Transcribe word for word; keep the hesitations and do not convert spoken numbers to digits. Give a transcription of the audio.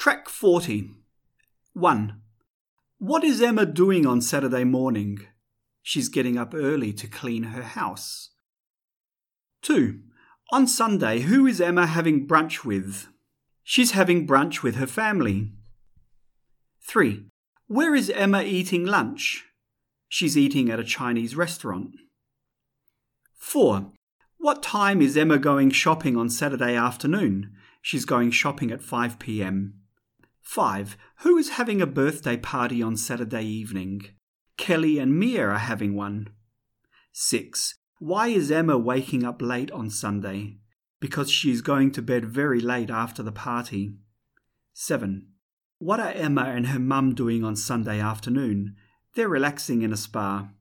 Track forty. one. What is Emma doing on Saturday morning? She's getting up early to clean her house. two. On Sunday, who is Emma having brunch with? She's having brunch with her family. three. Where is Emma eating lunch? She's eating at a Chinese restaurant. four. What time is Emma going shopping on Saturday afternoon? She's going shopping at five p.m. five. Who is having a birthday party on Saturday evening? Kelly and Mia are having one. six. Why is Emma waking up late on Sunday? Because she's going to bed very late after the party. seven. What are Emma and her mum doing on Sunday afternoon? They're relaxing in a spa.